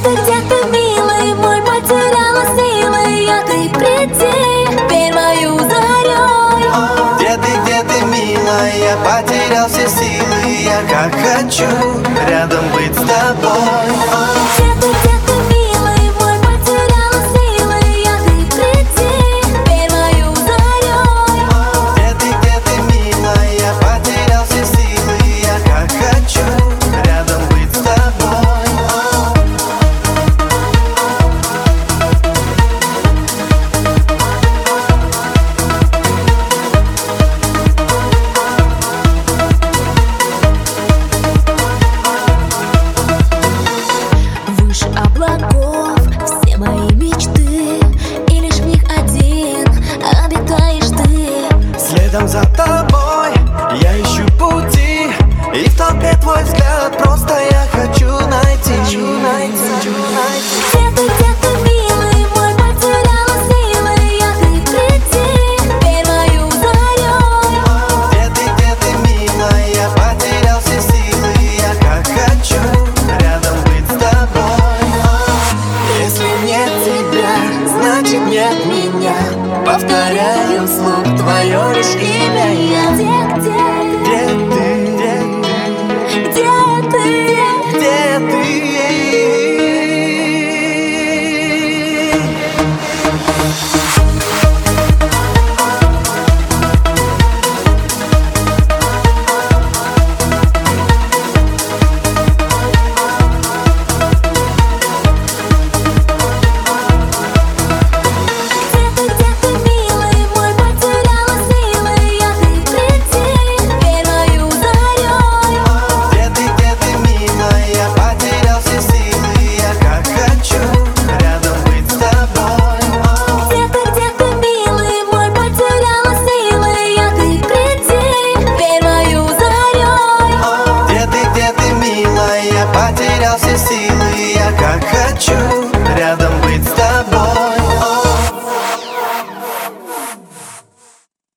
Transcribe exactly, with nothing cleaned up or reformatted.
ты, где ты, милый мой, потеряла силы я, ты приди, верь мою зарей. Где ты, где ты, милая, я потерял все силы, я как хочу рядом быть с тобой. Где ты, где ты, милый мой, потеряла силы я, ты приди, верь мою зарей. Где ты, где ты, милая, я потерял все силы, я как хочу рядом быть с тобой. Выше облаков